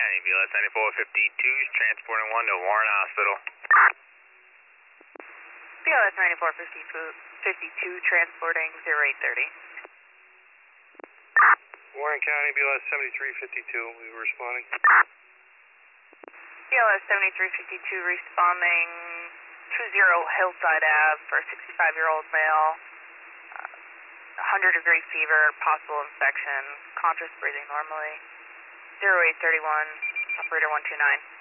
BLS 9452 is transporting 1 to Warren Hospital. BLS 9452 transporting 0830. Warren County, BLS 7352, we were responding. BLS 7352 responding 20 Hillside Ave for a 65-year-old male. 100-degree fever, possible infection, conscious breathing normally. 0831, operator 129.